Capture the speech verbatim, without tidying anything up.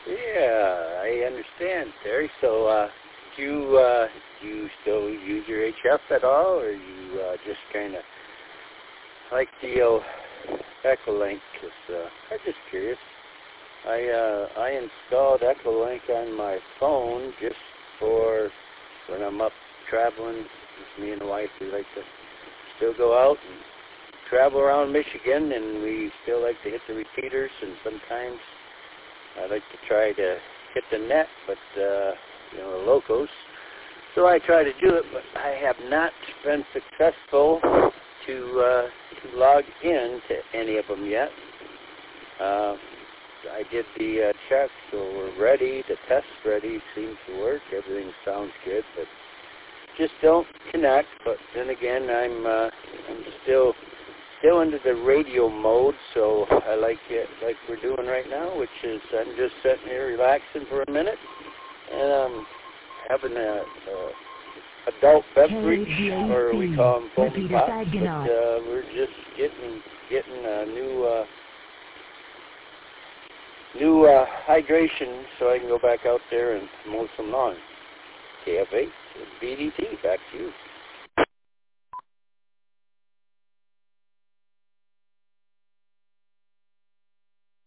Yeah, I understand, Terry. So, uh, do you, uh, do you still use your H F at all, or you uh, just kind of like the old Echolink? Cause, uh, I'm just curious. I uh, I installed Echolink on my phone just for when I'm up traveling. With me and the wife, we like to still go out and travel around Michigan, and we still like to hit the repeaters, and sometimes I like to try to hit the net, but, uh, you know, the locos. So I try to do it, but I have not been successful to, uh, to log in to any of them yet. Uh, I did the uh, check, so we're ready. The test's ready. Seems to work. Everything sounds good, but just don't connect. But then again, I'm, uh, I'm still... Still into the radio mode, so I like it like we're doing right now, which is I'm just sitting here relaxing for a minute, and I'm having a, a adult beverage, or we call them foamy pops, but uh, we're just getting getting a new uh, new uh, hydration, so I can go back out there and mow some lawn. K F H, B D T, back to you.